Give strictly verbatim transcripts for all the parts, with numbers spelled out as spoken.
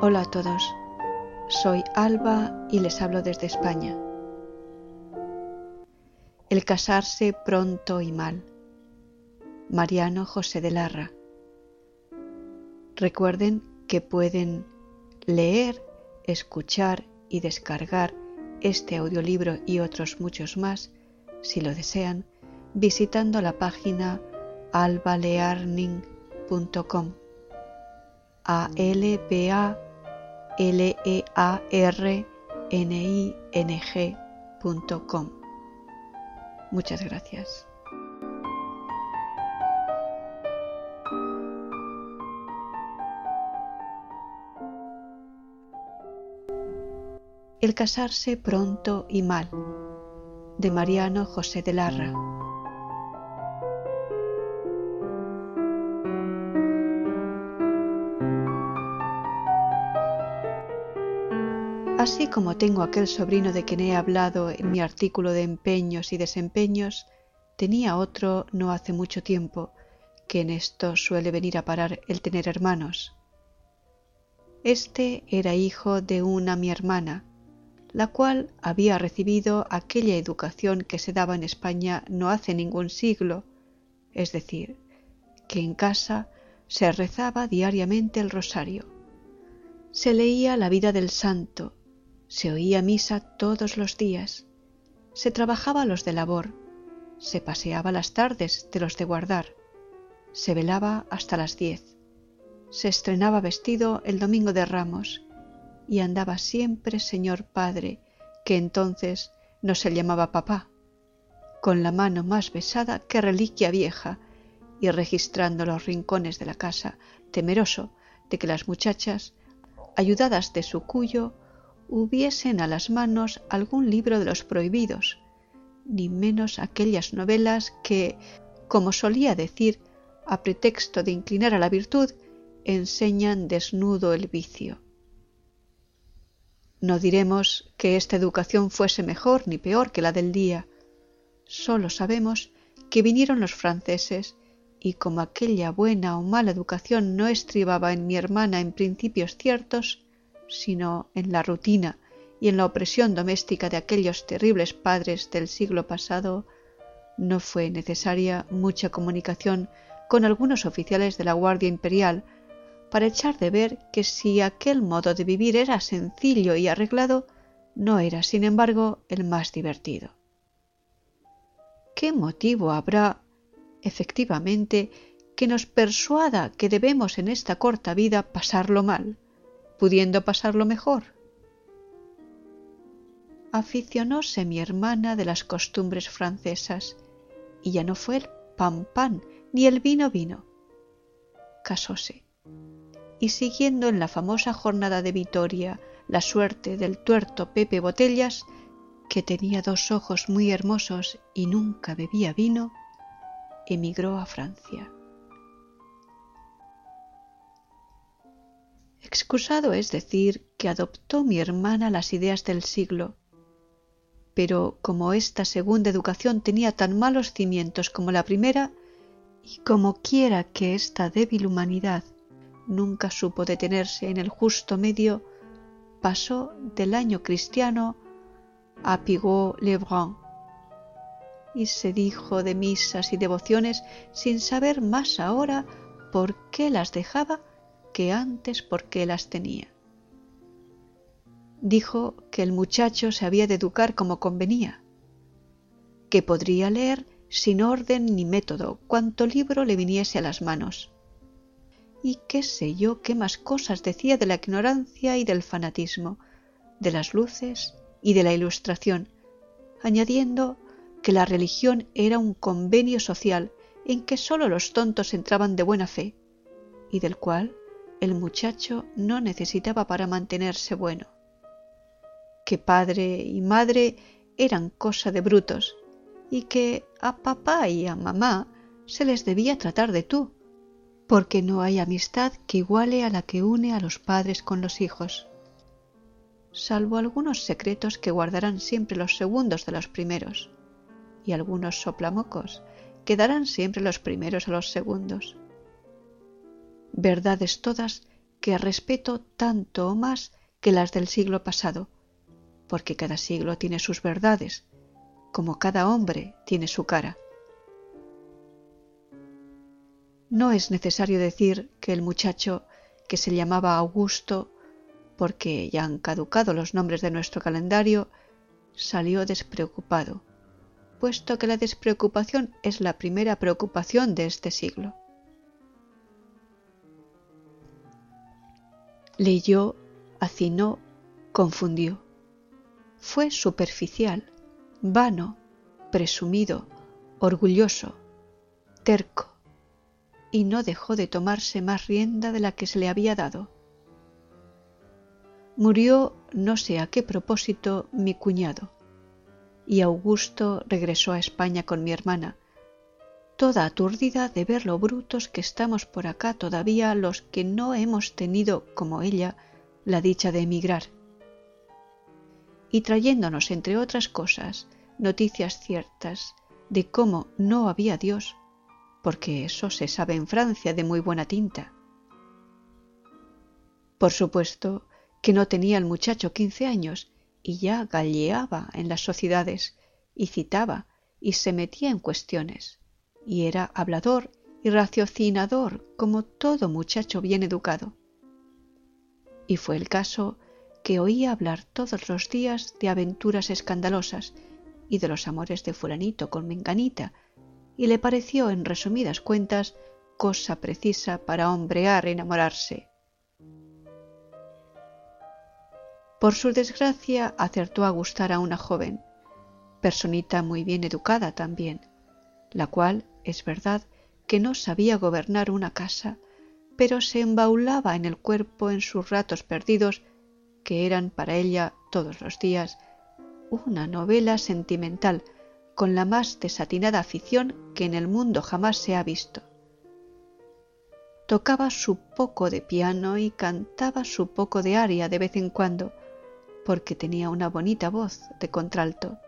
Hola a todos, soy Alba y les hablo desde España. El casarse pronto y mal. Mariano José de Larra. Recuerden que pueden leer, escuchar y descargar este audiolibro y otros muchos más, si lo desean, visitando la página albalearning punto com. A L B A L E A R N I N G punto com. Muchas gracias. El casarse pronto y mal, de Mariano José de Larra. Así como tengo aquel sobrino de quien he hablado en mi artículo de empeños y desempeños, tenía otro no hace mucho tiempo, que en esto suele venir a parar el tener hermanos. Este era hijo de una mi hermana, la cual había recibido aquella educación que se daba en España no hace ningún siglo, es decir, que en casa se rezaba diariamente el rosario, se leía la vida del santo, se oía misa todos los días, se trabajaba los de labor, se paseaba las tardes de los de guardar, se velaba hasta las diez, se estrenaba vestido el domingo de Ramos y andaba siempre señor padre, que entonces no se llamaba papá, con la mano más besada que reliquia vieja y registrando los rincones de la casa, temeroso de que las muchachas, ayudadas de su cuyo, hubiesen a las manos algún libro de los prohibidos, ni menos aquellas novelas que, como solía decir, a pretexto de inclinar a la virtud, enseñan desnudo el vicio. No diremos que esta educación fuese mejor ni peor que la del día, sólo sabemos que vinieron los franceses y como aquella buena o mala educación no estribaba en mi hermana en principios ciertos, sino en la rutina y en la opresión doméstica de aquellos terribles padres del siglo pasado, no fue necesaria mucha comunicación con algunos oficiales de la Guardia Imperial para echar de ver que si aquel modo de vivir era sencillo y arreglado, no era, sin embargo, el más divertido. ¿Qué motivo habrá, efectivamente, que nos persuada que debemos en esta corta vida pasarlo mal, pudiendo pasarlo mejor? Aficionóse mi hermana de las costumbres francesas, y ya no fue el pan pan ni el vino vino. Casóse, y siguiendo en la famosa jornada de Vitoria la suerte del tuerto Pepe Botellas, que tenía dos ojos muy hermosos y nunca bebía vino, emigró a Francia. Excusado es decir que adoptó mi hermana las ideas del siglo, pero como esta segunda educación tenía tan malos cimientos como la primera, y como quiera que esta débil humanidad nunca supo detenerse en el justo medio, pasó del año cristiano a Pigault-Lebrun, y se dijo de misas y devociones sin saber más ahora por qué las dejaba que antes porque las tenía. Dijo que el muchacho se había de educar como convenía, que podría leer sin orden ni método cuanto libro le viniese a las manos, y qué sé yo qué más cosas decía de la ignorancia y del fanatismo, de las luces y de la ilustración, añadiendo que la religión era un convenio social en que sólo los tontos entraban de buena fe, y del cual el muchacho no necesitaba para mantenerse bueno, que padre y madre eran cosa de brutos, y que a papá y a mamá se les debía tratar de tú, porque no hay amistad que iguale a la que une a los padres con los hijos, salvo algunos secretos que guardarán siempre los segundos de los primeros, y algunos soplamocos que darán siempre los primeros a los segundos. Verdades todas que respeto tanto o más que las del siglo pasado, porque cada siglo tiene sus verdades, como cada hombre tiene su cara. No es necesario decir que el muchacho, que se llamaba Augusto, porque ya han caducado los nombres de nuestro calendario, salió despreocupado, puesto que la despreocupación es la primera preocupación de este siglo. Leyó, hacinó, confundió. Fue superficial, vano, presumido, orgulloso, terco, y no dejó de tomarse más rienda de la que se le había dado. Murió no sé a qué propósito mi cuñado, y Augusto regresó a España con mi hermana, toda aturdida de ver lo brutos que estamos por acá todavía los que no hemos tenido, como ella, la dicha de emigrar, y trayéndonos, entre otras cosas, noticias ciertas de cómo no había Dios, porque eso se sabe en Francia de muy buena tinta. Por supuesto que no tenía el muchacho quince años y ya galleaba en las sociedades y citaba y se metía en cuestiones y era hablador y raciocinador como todo muchacho bien educado. Y fue el caso que oía hablar todos los días de aventuras escandalosas y de los amores de fulanito con menganita, y le pareció en resumidas cuentas cosa precisa para hombrear e enamorarse. Por su desgracia acertó a gustar a una joven, personita muy bien educada también, la cual, es verdad, que no sabía gobernar una casa, pero se embaulaba en el cuerpo en sus ratos perdidos, que eran para ella todos los días una novela sentimental con la más desatinada afición que en el mundo jamás se ha visto. Tocaba su poco de piano y cantaba su poco de aria de vez en cuando, porque tenía una bonita voz de contralto.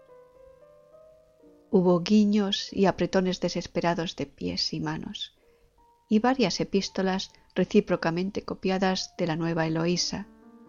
Hubo guiños y apretones desesperados de pies y manos, y varias epístolas recíprocamente copiadas de la nueva Eloísa.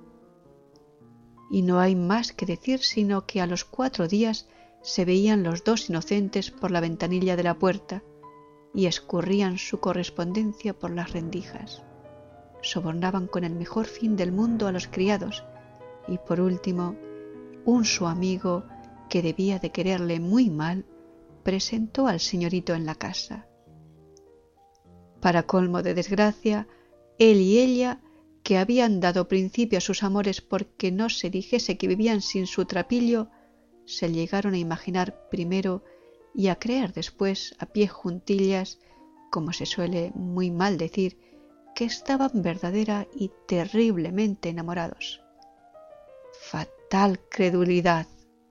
Y no hay más que decir sino que a los cuatro días se veían los dos inocentes por la ventanilla de la puerta y escurrían su correspondencia por las rendijas. Sobornaban con el mejor fin del mundo a los criados y, por último, un su amigo, que debía de quererle muy mal, presentó al señorito en la casa. Para colmo de desgracia, él y ella, que habían dado principio a sus amores porque no se dijese que vivían sin su trapillo, se llegaron a imaginar primero y a creer después a pie juntillas, como se suele muy mal decir, que estaban verdadera y terriblemente enamorados. Fatal credulidad.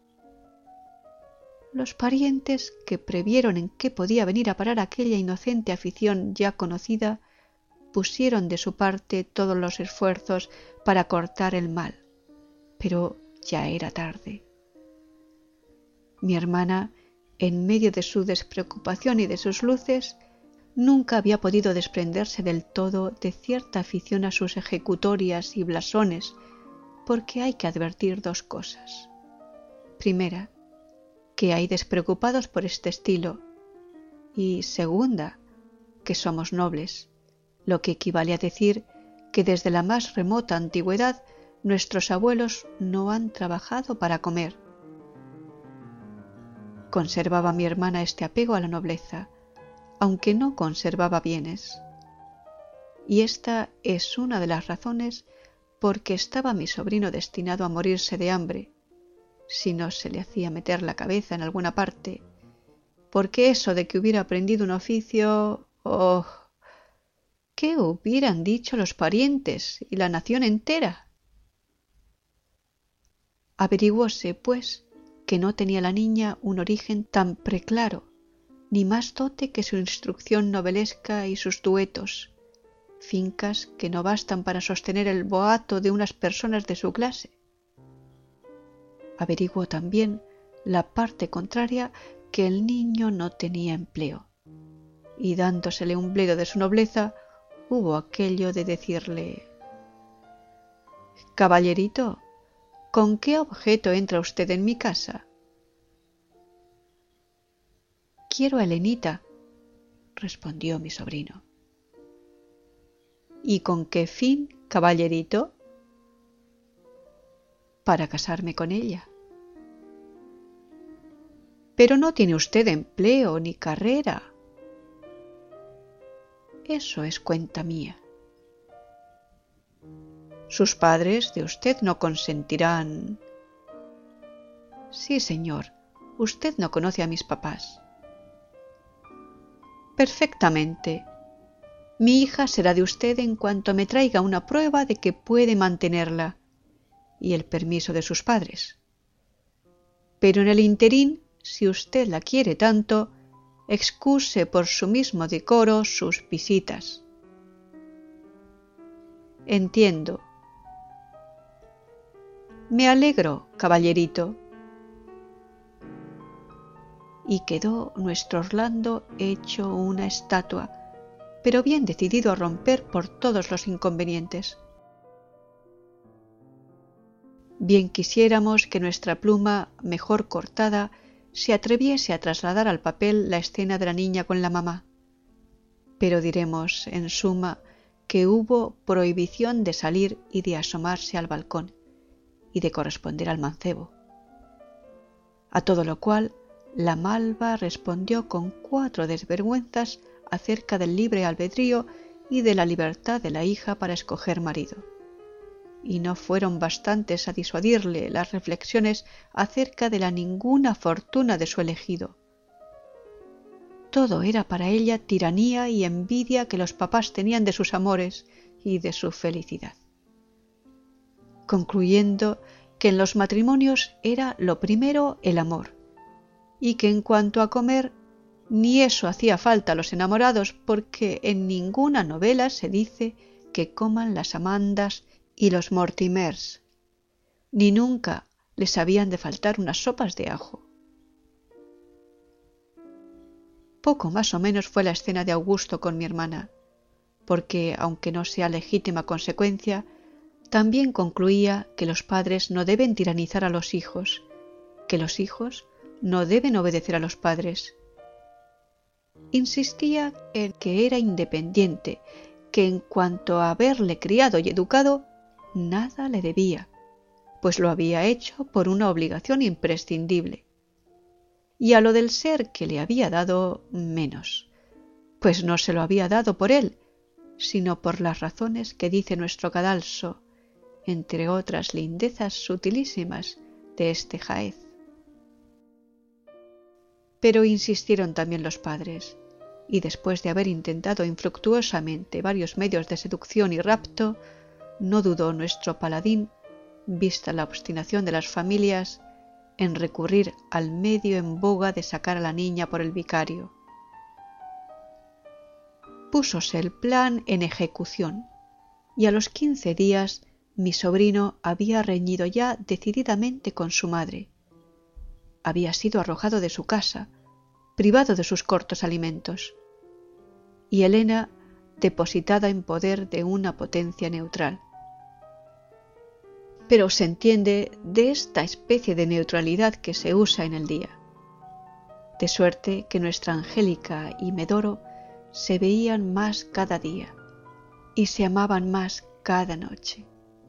Los parientes, que previeron en qué podía venir a parar aquella inocente afición ya conocida, pusieron de su parte todos los esfuerzos para cortar el mal, pero ya era tarde. Mi hermana, en medio de su despreocupación y de sus luces, nunca había podido desprenderse del todo de cierta afición a sus ejecutorias y blasones, porque hay que advertir dos cosas. Primera, que hay despreocupados por este estilo, y segunda, que somos nobles, lo que equivale a decir que desde la más remota antigüedad nuestros abuelos no han trabajado para comer. Conservaba mi hermana este apego a la nobleza, aunque no conservaba bienes. Y esta es una de las razones por que estaba mi sobrino destinado a morirse de hambre, si no se le hacía meter la cabeza en alguna parte, porque eso de que hubiera aprendido un oficio, ¡oh!, ¿qué hubieran dicho los parientes y la nación entera? Averiguóse, pues, que no tenía la niña un origen tan preclaro, ni más dote que su instrucción novelesca y sus duetos, fincas que no bastan para sostener el boato de unas personas de su clase. Averiguó también la parte contraria, que el niño no tenía empleo, y dándosele un bledo de su nobleza, hubo aquello de decirle: «Caballerito, ¿con qué objeto entra usted en mi casa?» «Quiero a Elenita», respondió mi sobrino. «¿Y con qué fin, caballerito?» «Para casarme con ella». «Pero no tiene usted empleo ni carrera». «Eso es cuenta mía». «Sus padres de usted no consentirán». «Sí, señor, usted no conoce a mis papás». «Perfectamente. Mi hija será de usted en cuanto me traiga una prueba de que puede mantenerla y el permiso de sus padres. Pero en el interín, si usted la quiere tanto, excuse por su mismo decoro sus visitas». «Entiendo». «Me alegro, caballerito». Y quedó nuestro Orlando hecho una estatua, pero bien decidido a romper por todos los inconvenientes. Bien quisiéramos que nuestra pluma, mejor cortada, se atreviese a trasladar al papel la escena de la niña con la mamá. Pero diremos, en suma, que hubo prohibición de salir y de asomarse al balcón, y de corresponder al mancebo. A todo lo cual, la malva respondió con cuatro desvergüenzas acerca del libre albedrío y de la libertad de la hija para escoger marido. Y no fueron bastantes a disuadirle las reflexiones acerca de la ninguna fortuna de su elegido. Todo era para ella tiranía y envidia que los papás tenían de sus amores y de su felicidad, concluyendo que en los matrimonios era lo primero el amor, y que en cuanto a comer, ni eso hacía falta a los enamorados, porque en ninguna novela se dice que coman las Amandas y los Mortimers, ni nunca les habían de faltar unas sopas de ajo. Poco más o menos fue la escena de Augusto con mi hermana, porque, aunque no sea legítima consecuencia, también concluía que los padres no deben tiranizar a los hijos, que los hijos no deben obedecer a los padres. Insistía en que era independiente, que en cuanto a haberle criado y educado, nada le debía, pues lo había hecho por una obligación imprescindible. Y a lo del ser que le había dado, menos, pues no se lo había dado por él, sino por las razones que dice nuestro cadalso, entre otras lindezas sutilísimas de este jaez. Pero insistieron también los padres, y después de haber intentado infructuosamente varios medios de seducción y rapto, no dudó nuestro paladín, vista la obstinación de las familias, en recurrir al medio en boga de sacar a la niña por el vicario. Púsose el plan en ejecución, y a los quince días mi sobrino había reñido ya decididamente con su madre. Había sido arrojado de su casa, privado de sus cortos alimentos, y Elena depositada en poder de una potencia neutral. Pero se entiende de esta especie de neutralidad que se usa en el día, de suerte que nuestra Angélica y Medoro se veían más cada día y se amaban más cada noche.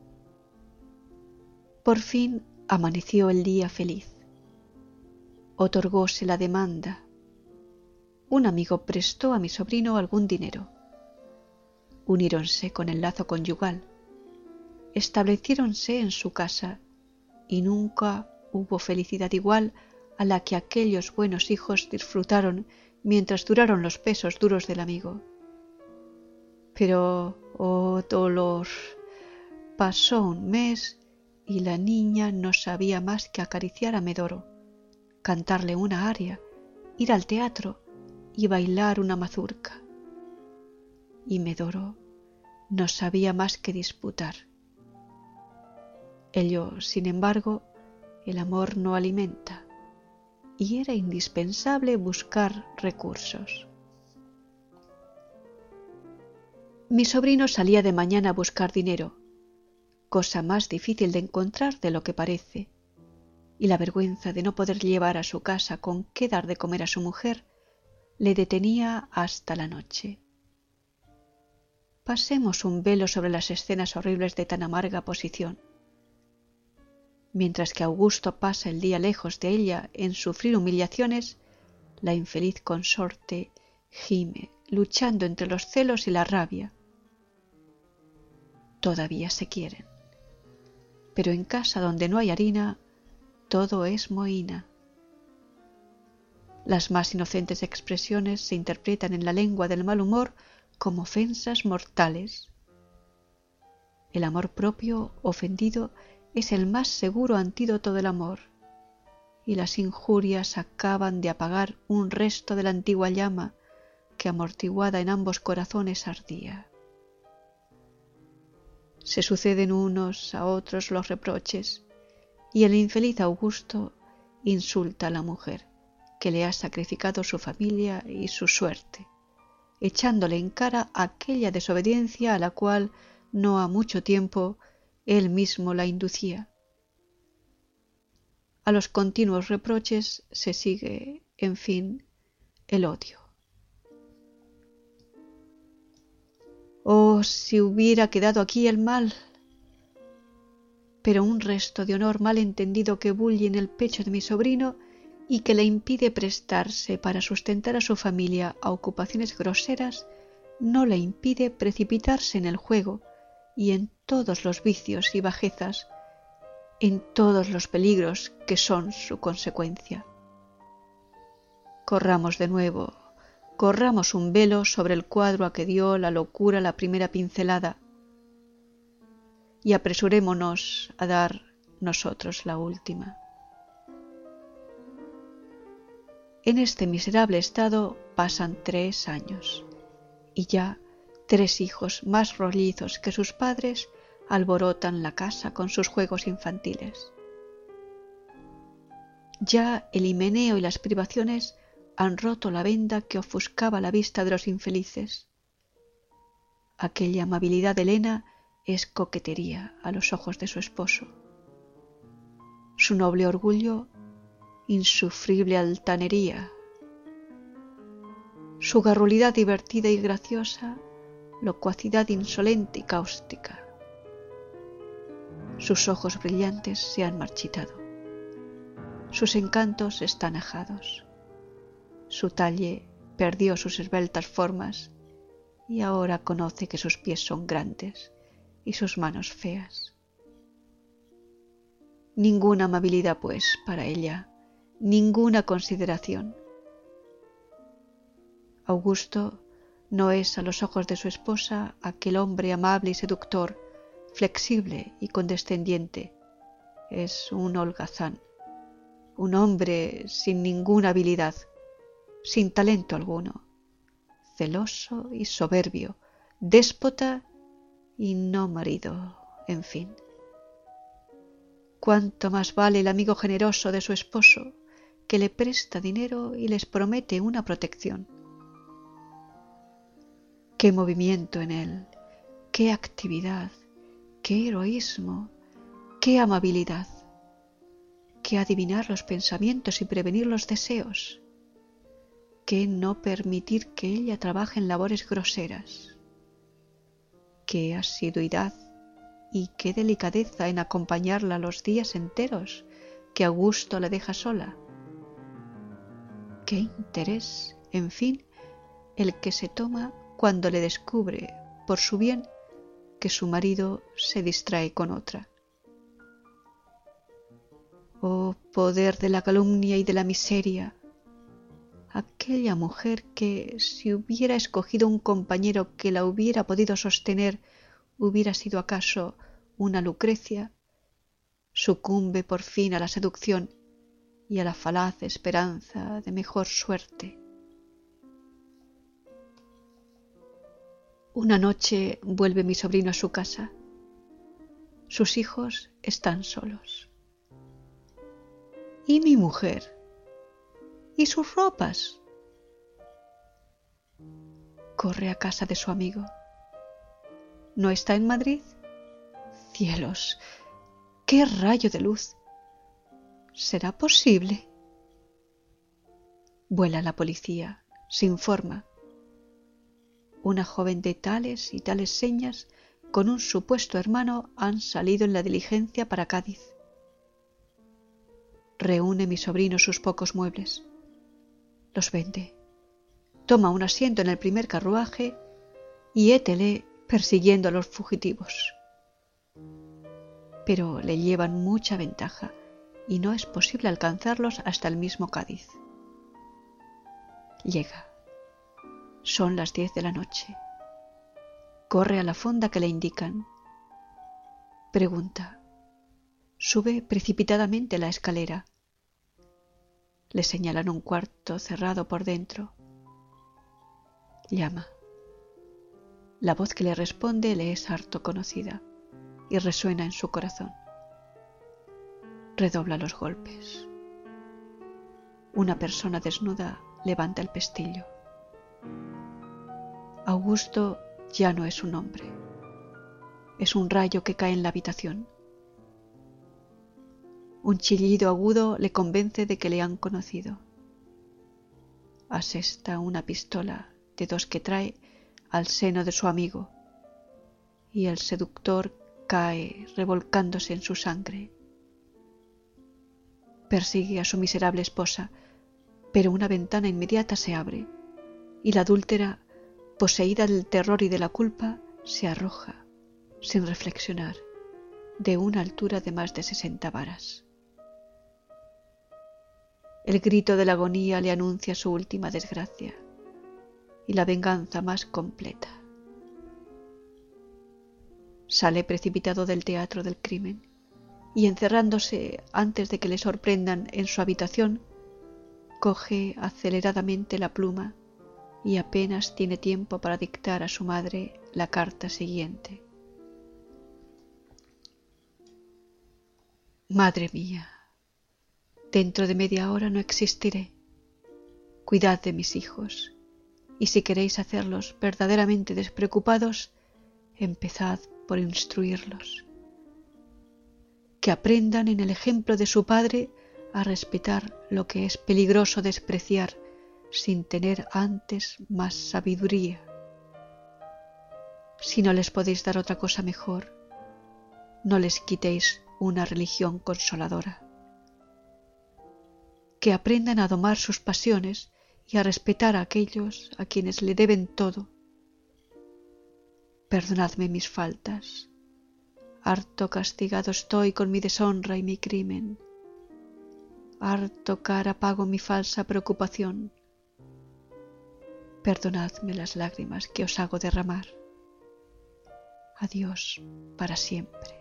Por fin amaneció el día feliz. Otorgóse la demanda. Un amigo prestó a mi sobrino algún dinero. Uníronse con el lazo conyugal. Estableciéronse en su casa y nunca hubo felicidad igual a la que aquellos buenos hijos disfrutaron mientras duraron los pesos duros del amigo. Pero, oh dolor, pasó un mes y la niña no sabía más que acariciar a Medoro, cantarle una aria, ir al teatro y bailar una mazurca. Y Medoro no sabía más que disputar. Ello, sin embargo, el amor no alimenta, y era indispensable buscar recursos. Mi sobrino salía de mañana a buscar dinero, cosa más difícil de encontrar de lo que parece, y la vergüenza de no poder llevar a su casa con qué dar de comer a su mujer le detenía hasta la noche. Pasemos un velo sobre las escenas horribles de tan amarga posición. Mientras que Augusto pasa el día lejos de ella en sufrir humillaciones, la infeliz consorte gime, luchando entre los celos y la rabia. Todavía se quieren, pero en casa donde no hay harina, todo es mohína. Las más inocentes expresiones se interpretan en la lengua del mal humor como ofensas mortales. El amor propio ofendido es el más seguro antídoto del amor, y las injurias acaban de apagar un resto de la antigua llama que amortiguada en ambos corazones ardía. Se suceden unos a otros los reproches, y el infeliz Augusto insulta a la mujer que le ha sacrificado su familia y su suerte, echándole en cara aquella desobediencia a la cual no ha mucho tiempo él mismo la inducía. A los continuos reproches se sigue, en fin, el odio. Oh, si hubiera quedado aquí el mal, pero un resto de honor mal entendido que bulle en el pecho de mi sobrino y que le impide prestarse para sustentar a su familia a ocupaciones groseras, no le impide precipitarse en el juego y en todos los vicios y bajezas, en todos los peligros que son su consecuencia. Corramos de nuevo, corramos un velo sobre el cuadro a que dio la locura la primera pincelada, y apresurémonos a dar nosotros la última. En este miserable estado pasan tres años, y ya tres hijos más rollizos que sus padres alborotan la casa con sus juegos infantiles. Ya el himeneo y las privaciones han roto la venda que ofuscaba la vista de los infelices. Aquella amabilidad de Elena es coquetería a los ojos de su esposo. Su noble orgullo, insufrible altanería. Su garrulidad divertida y graciosa, locuacidad insolente y cáustica. Sus ojos brillantes se han marchitado. Sus encantos están ajados. Su talle perdió sus esbeltas formas y ahora conoce que sus pies son grandes y sus manos feas. Ninguna amabilidad, pues, para ella, ninguna consideración. Augusto no es a los ojos de su esposa aquel hombre amable y seductor, flexible y condescendiente. Es un holgazán, un hombre sin ninguna habilidad, sin talento alguno, celoso y soberbio, déspota y no marido, en fin. Cuánto más vale el amigo generoso de su esposo, que le presta dinero y les promete una protección. Qué movimiento en él, qué actividad, qué heroísmo, qué amabilidad, qué adivinar los pensamientos y prevenir los deseos, qué no permitir que ella trabaje en labores groseras, qué asiduidad y qué delicadeza en acompañarla los días enteros que Augusto la deja sola, qué interés, en fin, el que se toma cuando le descubre, por su bien, que su marido se distrae con otra. Oh poder de la calumnia y de la miseria, aquella mujer que, si hubiera escogido un compañero que la hubiera podido sostener, hubiera sido acaso una Lucrecia, sucumbe por fin a la seducción y a la falaz esperanza de mejor suerte. Una noche vuelve mi sobrino a su casa. Sus hijos están solos. ¿Y mi mujer? ¿Y sus ropas? Corre a casa de su amigo. ¿No está en Madrid? ¡Cielos! ¡Qué rayo de luz! ¿Será posible? Vuela la policía, se informa. Una joven de tales y tales señas con un supuesto hermano han salido en la diligencia para Cádiz. Reúne mi sobrino sus pocos muebles. Los vende. Toma un asiento en el primer carruaje y hétele persiguiendo a los fugitivos. Pero le llevan mucha ventaja y no es posible alcanzarlos hasta el mismo Cádiz. Llega. Son las diez de la noche. Corre a la fonda que le indican. Pregunta. Sube precipitadamente la escalera. Le señalan un cuarto cerrado por dentro. Llama. La voz que le responde le es harto conocida y resuena en su corazón. Redobla los golpes. Una persona desnuda levanta el pestillo. Augusto ya no es un hombre. Es un rayo que cae en la habitación. Un chillido agudo le convence de que le han conocido. Asesta una pistola de dos que trae al seno de su amigo y el seductor cae revolcándose en su sangre. Persigue a su miserable esposa, pero una ventana inmediata se abre y la adúltera, poseída del terror y de la culpa, se arroja, sin reflexionar, de una altura de más de sesenta varas. El grito de la agonía le anuncia su última desgracia y la venganza más completa. Sale precipitado del teatro del crimen y, encerrándose antes de que le sorprendan en su habitación, coge aceleradamente la pluma y apenas tiene tiempo para dictar a su madre la carta siguiente. Madre mía, dentro de media hora no existiré. Cuidad de mis hijos, y si queréis hacerlos verdaderamente despreocupados, empezad por instruirlos. Que aprendan en el ejemplo de su padre a respetar lo que es peligroso despreciar sin tener antes más sabiduría. Si no les podéis dar otra cosa mejor, no les quitéis una religión consoladora. Que aprendan a domar sus pasiones y a respetar a aquellos a quienes le deben todo. Perdonadme mis faltas. Harto castigado estoy con mi deshonra y mi crimen. Harto cara pago mi falsa preocupación. Perdonadme las lágrimas que os hago derramar. Adiós para siempre.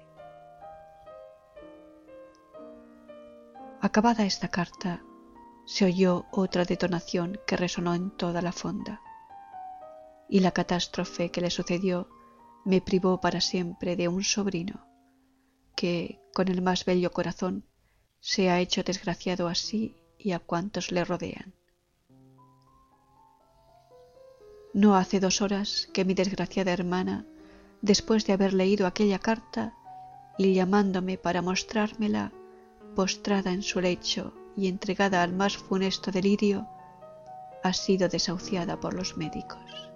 Acabada esta carta, se oyó otra detonación que resonó en toda la fonda, y la catástrofe que le sucedió me privó para siempre de un sobrino que, con el más bello corazón, se ha hecho desgraciado a sí y a cuantos le rodean. No hace dos horas que mi desgraciada hermana, después de haber leído aquella carta y llamándome para mostrármela, postrada en su lecho y entregada al más funesto delirio, ha sido desahuciada por los médicos.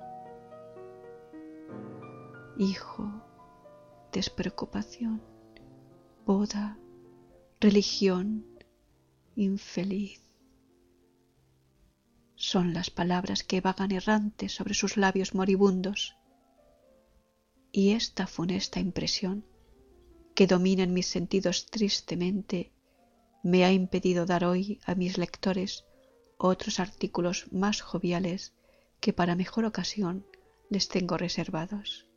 Hijo, despreocupación, boda, religión, infeliz. Son las palabras que vagan errantes sobre sus labios moribundos, y esta funesta impresión que domina en mis sentidos tristemente me ha impedido dar hoy a mis lectores otros artículos más joviales que para mejor ocasión les tengo reservados.